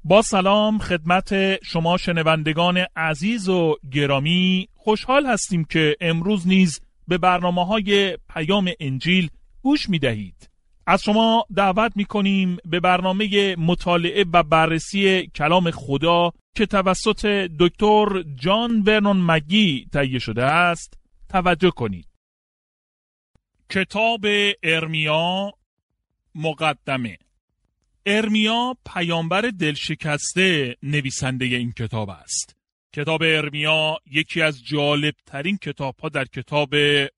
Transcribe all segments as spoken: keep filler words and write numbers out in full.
با سلام خدمت شما شنوندگان عزیز و گرامی، خوشحال هستیم که امروز نیز به برنامه‌های پیام انجیل گوش می‌دهید. از شما دعوت می‌کنیم به برنامه مطالعه و بررسی کلام خدا که توسط دکتر جان ورنون مگی تهیه شده است توجه کنید. کتاب ارمیا، مقدمه. ارمیا پیامبر دلشکسته نویسنده این کتاب است. کتاب ارمیا یکی از جالبترین کتاب‌ها در کتاب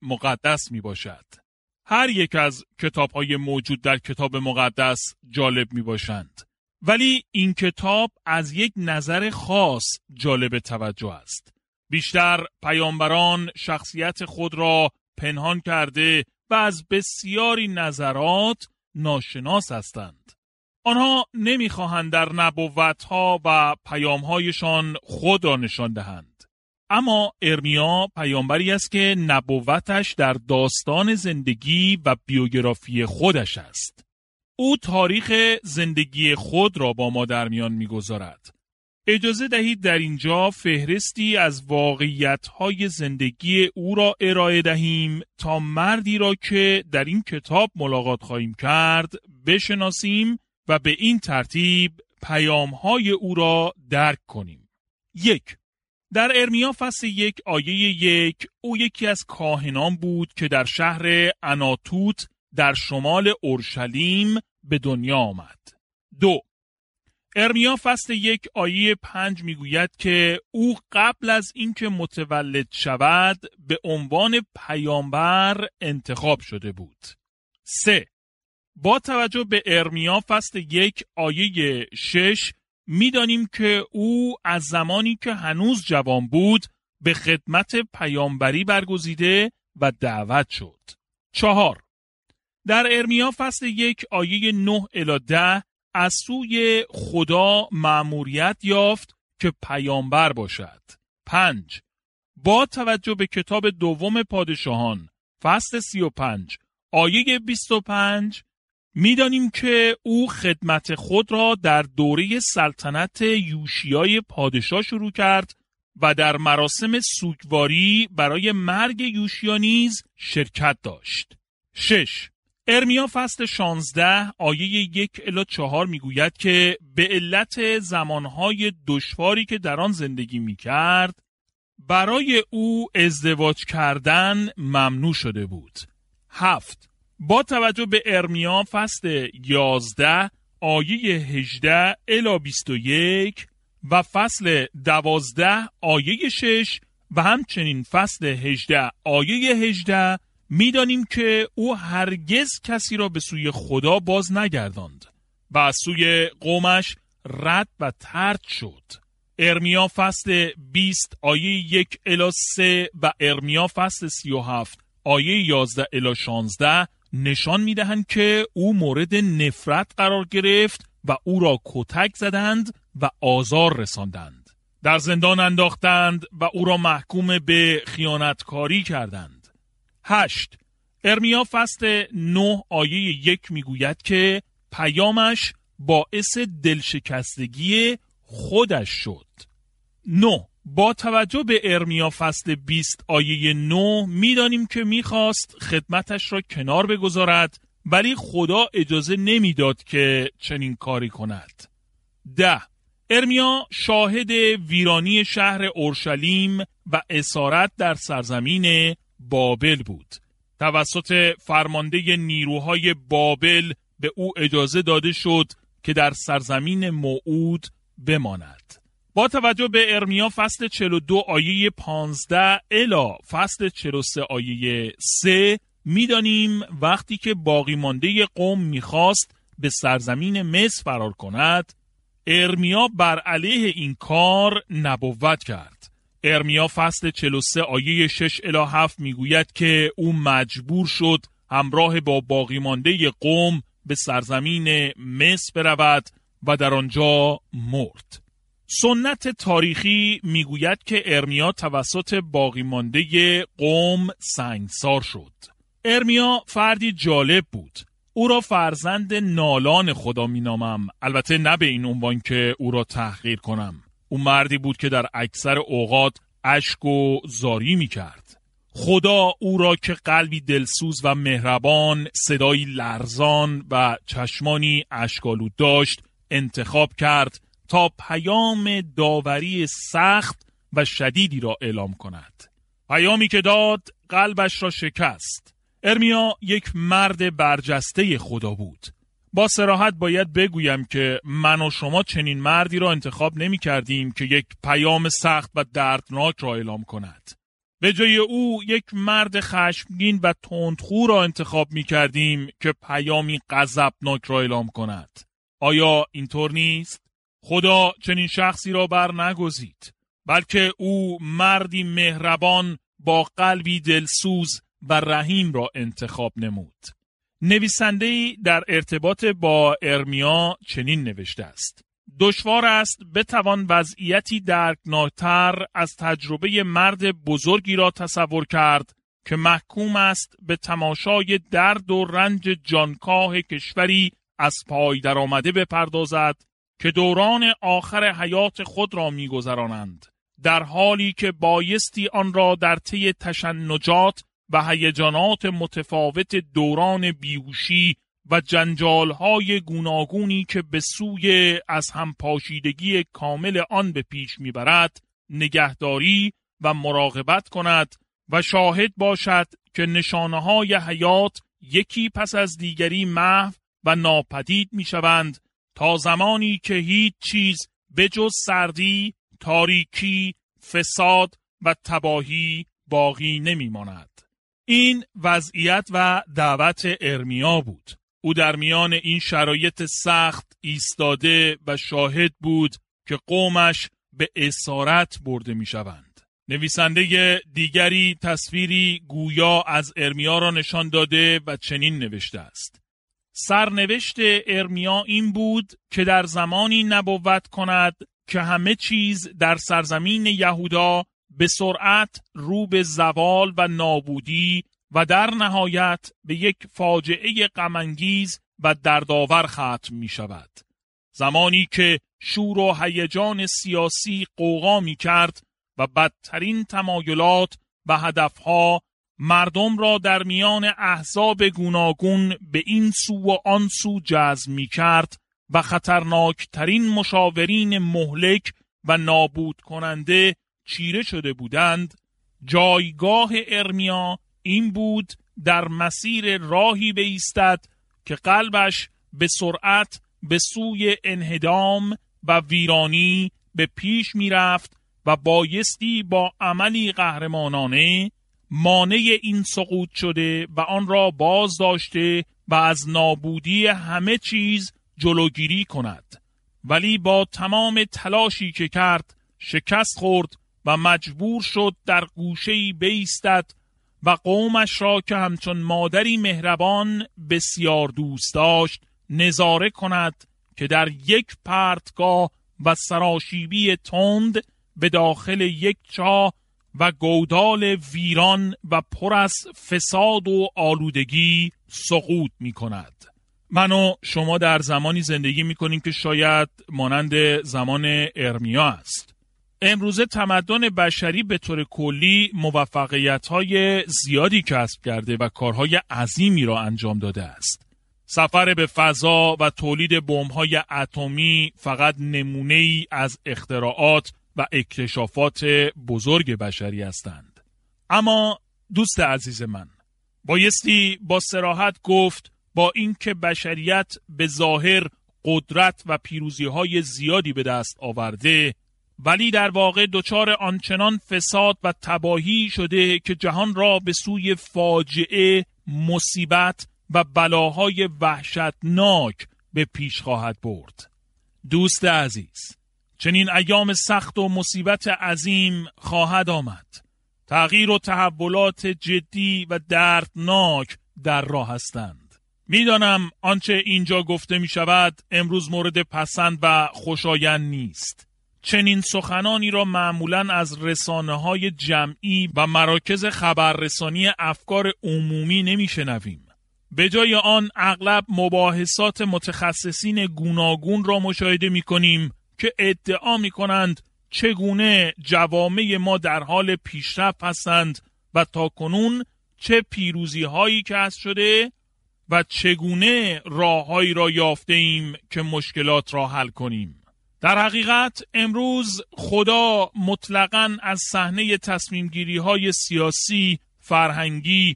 مقدس می باشد. هر یک از کتاب‌های موجود در کتاب مقدس جالب می باشند، ولی این کتاب از یک نظر خاص جالب توجه است. بیشتر پیامبران شخصیت خود را پنهان کرده و از بسیاری نظرات ناشناس هستند. آنها نمیخواهند در نبوت‌ها و پیام‌هایشان خود را نشان دهند. اما ارمیا پیامبری است که نبوتش در داستان زندگی و بیوگرافی خودش است. او تاریخ زندگی خود را با ما در میان می‌گذارد. اجازه دهید در اینجا فهرستی از واقعیت‌های زندگی او را ارائه دهیم تا مردی را که در این کتاب ملاقات خواهیم کرد بشناسیم و به این ترتیب پیام‌های او را درک کنیم. یک. در ارمیا فصل یک آیه یک او یکی از کاهنان بود که در شهر عناتوت در شمال اورشلیم به دنیا آمد. دو. ارمیا فصل یک آیه پنج میگوید که او قبل از اینکه متولد شود به عنوان پیامبر انتخاب شده بود. سه. با توجه به ارمیا فصل یک آیه شش می‌دانیم که او از زمانی که هنوز جوان بود به خدمت پیامبری برگزیده و دعوت شد. چهار. در ارمیا فصل یک آیه نه الی ده از سوی خدا مأموریت یافت که پیامبر باشد. پنج. با توجه به کتاب دوم پادشاهان فصل سی و پنج آیه بیست و پنج می‌دانیم که او خدمت خود را در دوره سلطنت یوشیای پادشاه شروع کرد و در مراسم سوگواری برای مرگ یوشیا نیز شرکت داشت. شش. ارمیا فصل شانزده آیه یک الی چهار میگوید که به علت زمانهای دشواری که در آن زندگی میکرد برای او ازدواج کردن ممنوع شده بود. هفت. با توجه به ارمیا فصل یازده آیه هجده الی بیست و یک و فصل دوازده آیه شش و همچنین فصل هجده آیه هجده می‌دانیم که او هرگز کسی را به سوی خدا باز نگرداند و از سوی قومش رد و طرد شد. ارمیا فصل بیست آیه یک الی سه و ارمیا فصل سی و هفت آیه یازده الی شانزده نشان می‌دهند که او مورد نفرت قرار گرفت و او را کتک زدند و آزار رساندند. در زندان انداختند و او را محکوم به خیانتکاری کردند. هشت. ارمیا فصل نه آیه یک میگوید که پیامش باعث دلشکستگی خودش شد. نه. با توجه به ارمیا فصل بیست آیه نه میدانیم که میخواست خدمتش را کنار بگذارد، ولی خدا اجازه نمیداد که چنین کاری کند. ده. ارمیا شاهد ویرانی شهر اورشلیم و اسارت در سرزمین بابل بود. توسط فرمانده نیروهای بابل به او اجازه داده شد که در سرزمین موعود بماند. با توجه به ارمیا فصل چهل و دو آیه پانزده الی فصل چهل و سه آیه سه می‌دانیم وقتی که باقی مانده قوم می‌خواست به سرزمین مصر فرار کند، ارمیا بر علیه این کار نبوت کرد. ارمیا فصل چهل و سه آیه شش الی هفت میگوید که او مجبور شد همراه با باقی مانده قوم به سرزمین مصر برود و در آنجا مرد. سنت تاریخی میگوید که ارمیا توسط باقی مانده قوم سنگسار شد. ارمیا فردی جالب بود. او را فرزند نالان خدا می نامم، البته نه به این عنوان که او را تحقیر کنم. او مردی بود که در اکثر اوقات اشک و زاری می کرد. خدا او را که قلبی دلسوز و مهربان، صدایی لرزان و چشمانی اشک‌آلود داشت انتخاب کرد تا پیام داوری سخت و شدیدی را اعلام کند. پیامی که داد قلبش را شکست. ارمیا یک مرد برجسته خدا بود. با صراحت باید بگویم که من و شما چنین مردی را انتخاب نمی کردیم که یک پیام سخت و دردناک را اعلام کند. به جای او یک مرد خشمگین و تندخو را انتخاب می کردیم که پیامی غضبناک را اعلام کند. آیا اینطور نیست؟ خدا چنین شخصی را بر نگزید، بلکه او مردی مهربان با قلبی دلسوز و رحیم را انتخاب نمود. نویسنده‌ای در ارتباط با ارمیا چنین نوشته است: دشوار است بتوان وضعیتی دردناکتر از تجربه مرد بزرگی را تصور کرد که محکوم است به تماشای درد و رنج جانکاه کشوری از پای درآمده بپردازد که دوران آخر حیات خود را می‌گذرانند، در حالی که بایستی آن را در طی تشنجات و هیجانات متفاوت دوران بیهوشی و جنجال‌های گوناگونی که به سوی از هم پاشیدگی کامل آن به پیش می‌برد نگهداری و مراقبت کند و شاهد باشد که نشانه‌های حیات یکی پس از دیگری محو و ناپدید می‌شوند تا زمانی که هیچ چیز به جز سردی، تاریکی، فساد و تباهی باقی نمی‌ماند. این وضعیت و دعوت ارمیا بود. او در میان این شرایط سخت ایستاده و شاهد بود که قومش به اسارت برده می شوند. نویسنده دیگری تصویری گویا از ارمیا را نشان داده و چنین نوشته است: سرنوشت ارمیا این بود که در زمانی نبوت کند که همه چیز در سرزمین یهودا به سرعت رو به زوال و نابودی و در نهایت به یک فاجعه غم‌انگیز و دردآور ختم می شود. زمانی که شور و هیجان سیاسی غوغا می کرد و بدترین تمایلات و هدفها مردم را در میان احزاب گوناگون به این سو و آن سو جذب می کرد و خطرناکترین مشاورین مهلک و نابود کننده چیره شده بودند، جایگاه ارمیا این بود در مسیر راهی بایستد که قلبش به سرعت به سوی انهدام و ویرانی به پیش می رفت و بایستی با عملی قهرمانانه مانع این سقوط شده و آن را باز داشته و از نابودی همه چیز جلوگیری کند. ولی با تمام تلاشی که کرد شکست خورد و مجبور شد در گوشه‌ای بایستد و قومش را که همچون مادری مهربان بسیار دوست داشت نظاره کند که در یک پرتگاه و سراشیبی تند به داخل یک چاه و گودال ویران و پر از فساد و آلودگی سقوط می کند. من و شما در زمانی زندگی می کنیم که شاید مانند زمان ارمیا است. امروزه تمدن بشری به طور کلی موفقیت‌های زیادی کسب کرده و کارهای عظیمی را انجام داده است. سفر به فضا و تولید بمب‌های اتمی فقط نمونه‌ای از اختراعات و اکتشافات بزرگ بشری هستند. اما دوست عزیز من، بایستی با صراحت گفت با اینکه بشریت به ظاهر قدرت و پیروزی‌های زیادی به دست آورده، ولی در واقع دچار آنچنان فساد و تباهی شده که جهان را به سوی فاجعه، مصیبت و بلاهای وحشتناک به پیش خواهد برد. دوست عزیز، چنین ایام سخت و مصیبت عظیم خواهد آمد. تغییر و تحولات جدی و دردناک در راه هستند. میدانم آنچه اینجا گفته می شود امروز مورد پسند و خوشایند نیست. چنین سخنانی را معمولاً از رسانه‌های جمعی و مراکز خبررسانی افکار عمومی نمی‌شنویم. به جای آن اغلب مباحثات متخصصین گوناگون را مشاهده می کنیم که ادعا می کنند چگونه جوامع ما در حال پیشرفت هستند و تاکنون چه پیروزی هایی کسب شده و چگونه راههایی را یافته ایم که مشکلات را حل کنیم. در حقیقت امروز خدا مطلقاً از صحنه تصمیم گیری های سیاسی، فرهنگی،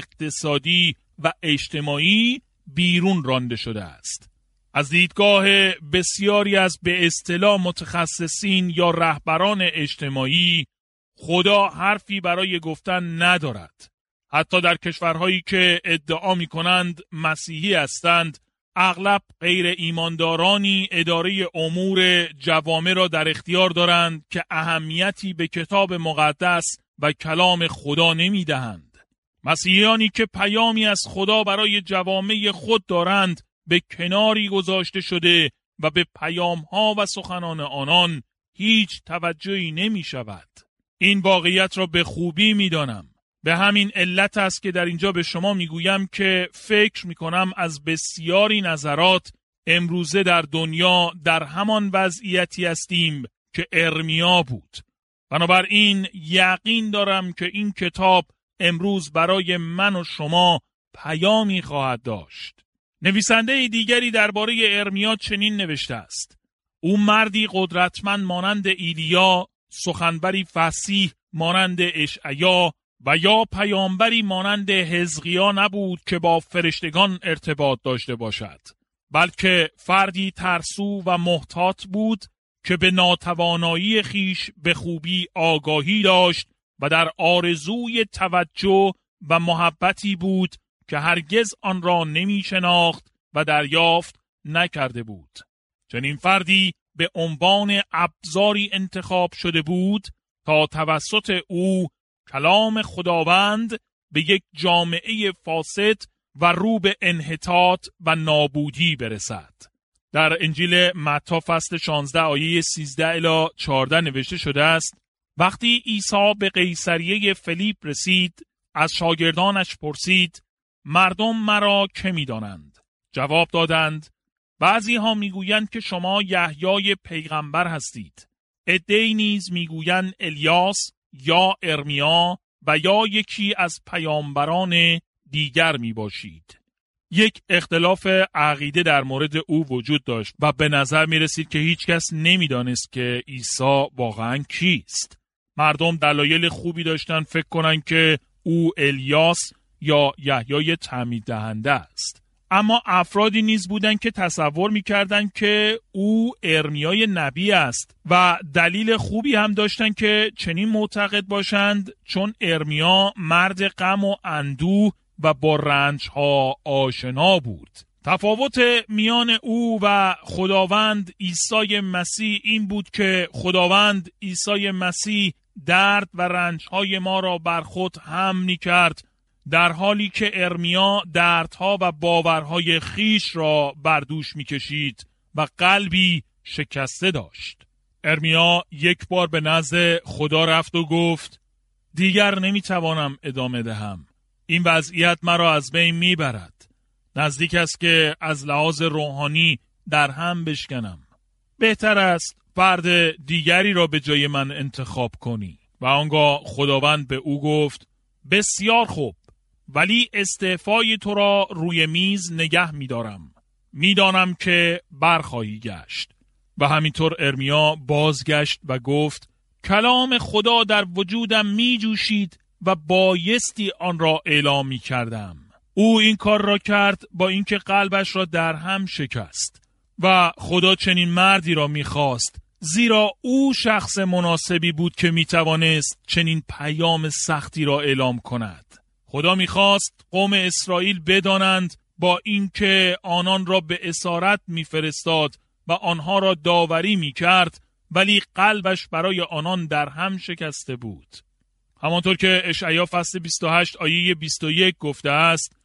اقتصادی و اجتماعی بیرون رانده شده است. از دیدگاه بسیاری از به اصطلاح متخصصین یا رهبران اجتماعی، خدا حرفی برای گفتن ندارد. حتی در کشورهایی که ادعا می کنند مسیحی هستند، اغلب غیر ایماندارانی اداره امور جوامع را در اختیار دارند که اهمیتی به کتاب مقدس و کلام خدا نمی دهند. مسیحیانی که پیامی از خدا برای جوامع خود دارند به کناری گذاشته شده و به پیام‌ها و سخنان آنان هیچ توجهی نمی شود. این واقعیت را به خوبی می دانم. به همین علت است که در اینجا به شما می گویم که فکر می کنم از بسیاری نظرات امروزه در دنیا در همان وضعیتی هستیم که ارمیا بود. بنابراین یقین دارم که این کتاب امروز برای من و شما پیامی خواهد داشت. نویسنده دیگری درباره ارمیا چنین نوشته است: او مردی قدرتمند مانند ایلیا، سخنوری فصیح مانند اشعیا و یا پیامبری مانند حزقیا نبود که با فرشتگان ارتباط داشته باشد، بلکه فردی ترسو و محتاط بود که به ناتوانایی خیش به خوبی آگاهی داشت و در آرزوی توجه و محبتی بود که هرگز آن را نمی شناخت و دریافت نکرده بود. چنین فردی به عنوان ابزاری انتخاب شده بود تا توسط او کلام خداوند به یک جامعه فاسد و رو به انحطاط و نابودی برسد. در انجیل متی فصل شانزده آیه سیزده الی چهارده نوشته شده است: وقتی عیسی به قیصریه فیلیپ رسید، از شاگردانش پرسید: مردم مرا که می دانند؟ جواب دادند: بعضی ها می گویند که شما یحیای پیغمبر هستید، عده‌ای نیز می گویند الیاس یا ارمیا و یا یکی از پیامبران دیگر می باشید. یک اختلاف عقیده در مورد او وجود داشت و به نظر می رسید که هیچ کس نمی دانست که عیسی واقعا کیست. مردم دلایل خوبی داشتن فکر کنن که او الیاس یا یحیای تعمید دهنده است. اما افرادی نیز بودند که تصور می‌کردند که او ارمیای نبی است و دلیل خوبی هم داشتند که چنین معتقد باشند، چون ارمیا مرد غم و اندوه و با رنج‌ها آشنا بود. تفاوت میان او و خداوند عیسی مسیح این بود که خداوند عیسی مسیح درد و رنج‌های ما را بر خود حمل می‌کرد، در حالی که ارمیا دردها و باورهای خیش را بر دوش می‌کشید و قلبی شکسته داشت. ارمیا یک بار به نزد خدا رفت و گفت: دیگر نمی‌توانم ادامه دهم. این وضعیت مرا از بین می‌برد. نزدیک است که از لحاظ روحانی در هم بشکنم. بهتر است فرد دیگری را به جای من انتخاب کنی. و آنگاه خداوند به او گفت: بسیار خوب، ولی استعفای تو را روی میز نگه می‌دارم. می‌دانم که برخواهی گشت. و همینطور ارمیا بازگشت و گفت: کلام خدا در وجودم می‌جوشید و بایستی آن را اعلام می‌کردم. او این کار را کرد با اینکه قلبش را در هم شکست و خدا چنین مردی را می‌خواست، زیرا او شخص مناسبی بود که می‌توانست چنین پیام سختی را اعلام کند. خدا می‌خواست قوم اسرائیل بدانند با اینکه آنان را به اسارت می‌فرستاد و آنها را داوری می‌کرد، ولی قلبش برای آنان در هم شکسته بود. همانطور که اشعیا فصل بیست و هشت آیه بیست و یک گفته است: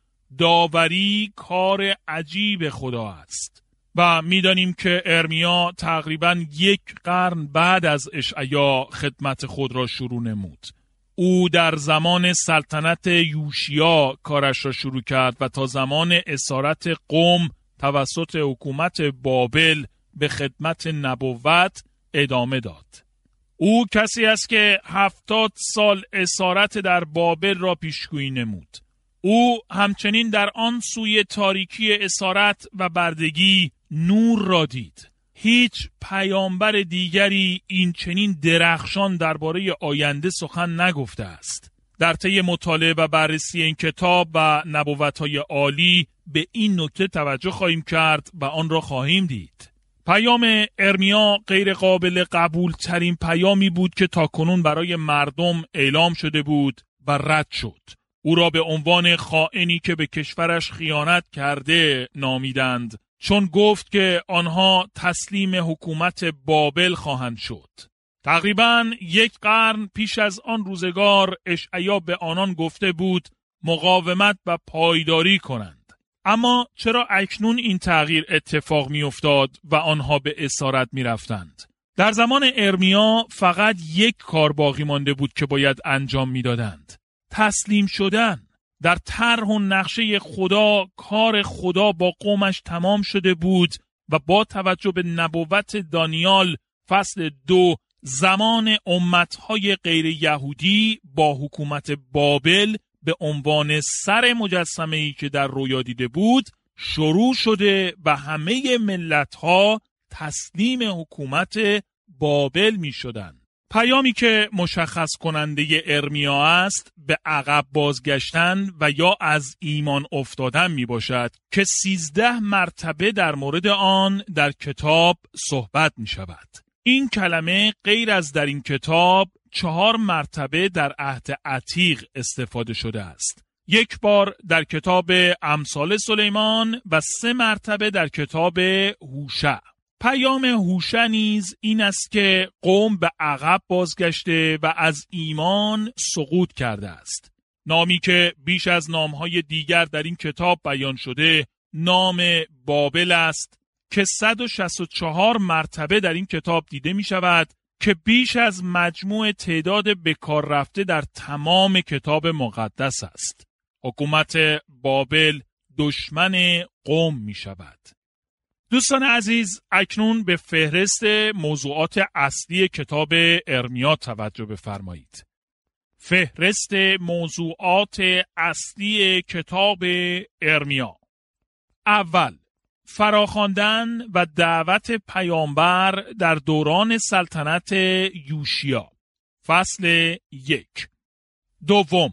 داوری کار عجیب خدا است. و می‌دانیم که ارمیا تقریباً یک قرن بعد از اشعیا خدمت خود را شروع نمود. او در زمان سلطنت یوشیا کارش را شروع کرد و تا زمان اسارت قوم توسط حکومت بابل به خدمت نبوت ادامه داد. او کسی است که هفتاد سال اسارت در بابل را پیشگویی نمود. او همچنین در آن سوی تاریکی اسارت و بردگی نور را دید. هیچ پیامبر دیگری این چنین درخشان درباره آینده سخن نگفته است. در طی مطالعه و بررسی این کتاب و نبوت‌های عالی به این نکته توجه خواهیم کرد و آن را خواهیم دید. پیام ارمیا غیر قابل قبول ترین پیامی بود که تاکنون برای مردم اعلام شده بود و رد شد. او را به عنوان خائنی که به کشورش خیانت کرده نامیدند، چون گفت که آنها تسلیم حکومت بابل خواهند شد. تقریباً یک قرن پیش از آن روزگار اشعیا به آنان گفته بود مقاومت و پایداری کنند. اما چرا اکنون این تغییر اتفاق می افتاد و آنها به اسارت می رفتند؟ در زمان ارمیا فقط یک کار باقی مانده بود که باید انجام می دادند. تسلیم شدن. در طرح و نقشه خدا کار خدا با قومش تمام شده بود و با توجه به نبوت دانیال فصل دو زمان امتهای غیر یهودی با حکومت بابل به عنوان سر مجسمه‌ای که در رویا دیده بود شروع شده و همه ملتها تسلیم حکومت بابل می شدند. پیامی که مشخص کننده ارمیا است به عقب بازگشتن و یا از ایمان افتادن می باشد که سیزده مرتبه در مورد آن در کتاب صحبت می شود. این کلمه غیر از در این کتاب چهار مرتبه در عهد عتیق استفاده شده است. یک بار در کتاب امثال سلیمان و سه مرتبه در کتاب هوشع. پیام هوشع نیز این است که قوم به عقب بازگشته و از ایمان سقوط کرده است. نامی که بیش از نامهای دیگر در این کتاب بیان شده نام بابل است که صد و شصت و چهار مرتبه در این کتاب دیده می شود که بیش از مجموع تعداد بکار رفته در تمام کتاب مقدس است. حکومت بابل دشمن قوم می شود. دوستان عزیز، اکنون به فهرست موضوعات اصلی کتاب ارمیا توجه بفرمایید. فهرست موضوعات اصلی کتاب ارمیا. اول، فراخواندن و دعوت پیامبر در دوران سلطنت یوشیا، فصل یک. دوم،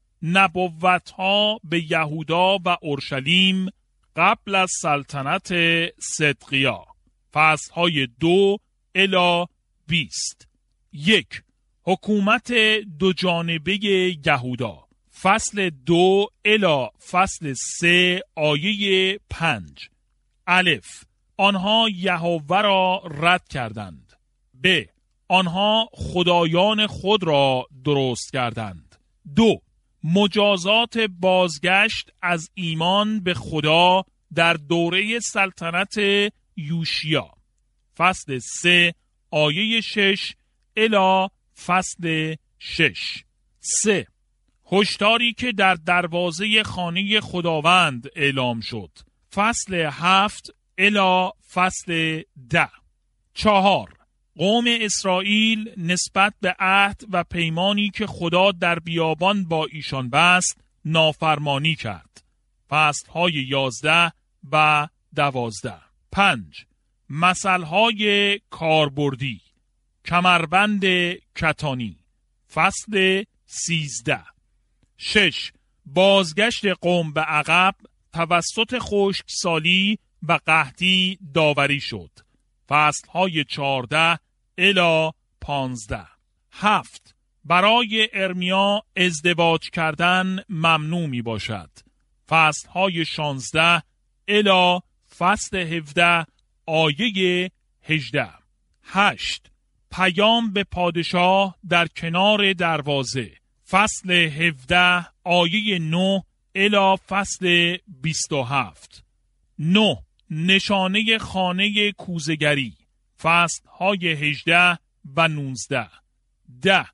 نبوت‌ها به یهودا و اورشلیم قبل از سلطنت صدقیا، فصلهای دو الی بیست. یک، حکومت دو جانبه یهودا، فصل دو الی فصل سه آیه پنج. الف، آنها یهوه را رد کردند. ب، آنها خدایان خود را درست کردند. دو، مجازات بازگشت از ایمان به خدا در دوره سلطنت یوشیا، فصل سه آیه شش الی فصل شش. سه، هشداری که در دروازه خانه خداوند اعلام شد، فصل هفت الی فصل ده. چهار، قوم اسرائیل نسبت به عهد و پیمانی که خدا در بیابان با ایشان بست نافرمانی کرد، فصلهای یازده و دوازده. پنج، مثلهای کاربردی، کمربند کتانی، فصل سیزده. شش، بازگشت قوم به عقب توسط خشکسالی و قحطی داوری شد، فصلهای چارده الی پانزده. هفت، برای ارمیا ازدواج کردن ممنوع می باشد، فصلهای شانزده الی فصل هفده آیه هجده. هشت، پیام به پادشاه در کنار دروازه، فصل هفده آیه نه الی فصل بیست و هفت. نه، نشانه خانه کوزگری، فصل های هجده و نوزده. ده،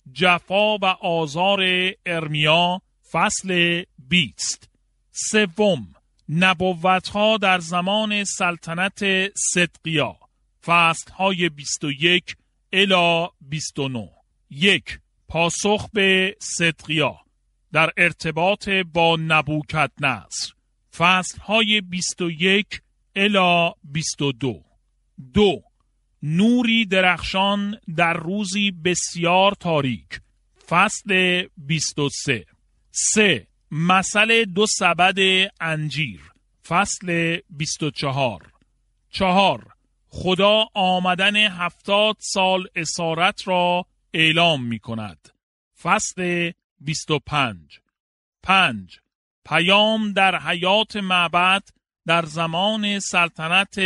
جفا و آزار ارمیا فصل بیست. سوم، نبوت‌ها در زمان سلطنت صدقیا فصل‌های بیست و یک الی بیست و نه. یک، پاسخ به صدقیا در ارتباط با نبوکدنصر فصل‌های بیست و یک الی بیست و دو. دو، نوری درخشان در روزی بسیار تاریک فصل بیست و سه. سه، مثل دو سبد انجیر فصل بیست و چهار. چهار، خدا آمدن هفتاد سال اسارت را اعلام می کند فصل بیست و پنج. پنج، پیام در حیات معبد در زمان سلطنت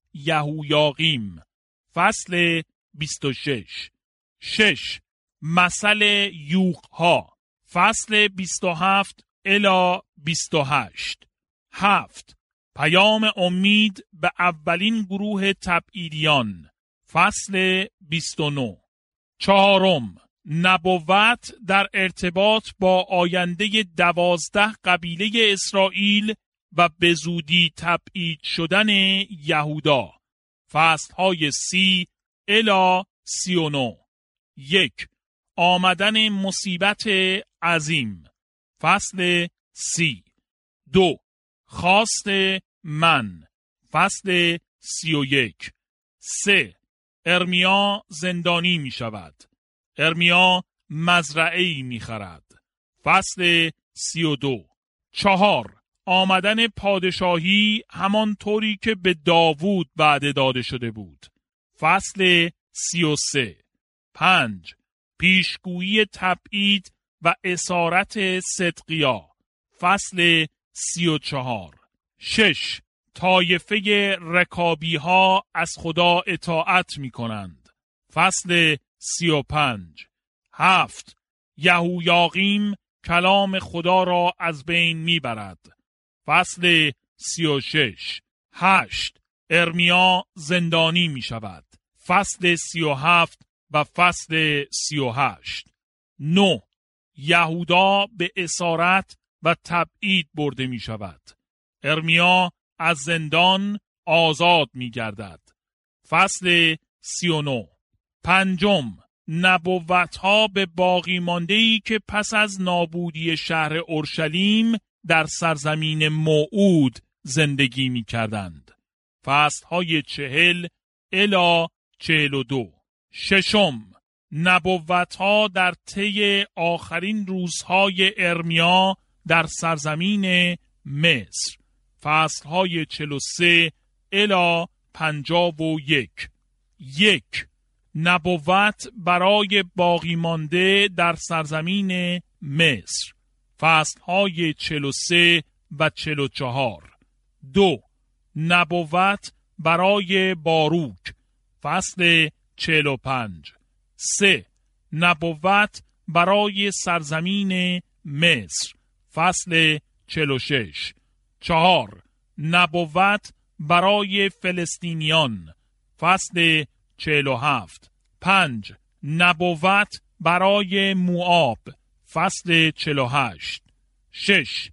یهویاقیم فصل بیست و شش. شش، مثل یوغها فصل بیست و هفت الی بیست و هشت. هفت، پیام امید به اولین گروه تبعیدیان فصل بیست و نه. چهارم، نبوت در ارتباط با آینده دوازده قبیله اسرائیل و به زودی تبعید شدن یهودا فصلهای سی الی سی و نه. یک، آمدن مصیبت عظیم فصل سی. دو، خواست من فصل سی و یک. سه، ارمیا زندانی می شود. ارمیا مزرعه‌ای می خرد فصل سی و دو. چهار، آمدن پادشاهی همان طوری که به داوود وعده داده شده بود فصل سی و سه. پنج، پیشگویی تبعید و اسارت صدقیا فصل سی و چهار. شش، طایفه رکابی ها از خدا اطاعت می کنند فصل سی و پنج. هفت، یهویاقیم کلام خدا را از بین می برد فصل سی و شش. هشت، ارمیا زندانی می شود فصل سی و هفت و فصل سی و هشت. نه، یهودا به اسارت و تبعید برده می شود. ارمیا از زندان آزاد می گردد فصل سی و نه. پنجم، نبوت‌ها به باقی مانده‌ای که پس از نابودی شهر اورشلیم در سرزمین موعود زندگی می کردند فصلهای چهل الی چهل و دو. ششم، نبوت‌ها در طی آخرین روزهای ارمیا در سرزمین مصر فصلهای چهل و سه الی پنجاه و یک. یک، نبوت برای باقی مانده در سرزمین مصر فصلهای چهل و سه و چهل و چهار. دو، نبوت برای باروک فصل چهل و پنج. سه، نبوت برای سرزمین مصر فصل چهل و شش. چهار، نبوت برای فلسطینیان فصل چهل و هفت. پنج، نبوت برای موآب فصل چهل و هشت. شش،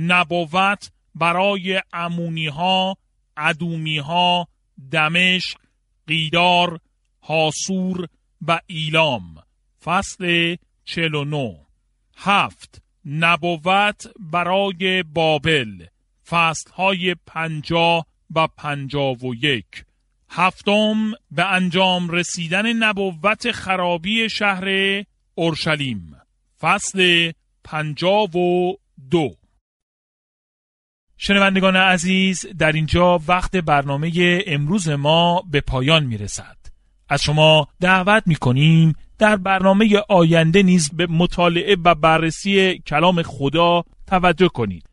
نبوت برای امونی ها، ادومی ها، دمشق، قیدار، حاسور و ایلام فصل چهل و نه. هفت، نبوت برای بابل فصلهای پنجاه و پنجاه و یک. هفتم، به انجام رسیدن نبوت خرابی شهر اورشلیم فصل پنجاه و دو. شنوندگان عزیز، در اینجا وقت برنامه امروز ما به پایان می رسد. از شما دعوت می کنیم در برنامه آینده نیز به مطالعه و بررسی کلام خدا توجه کنید.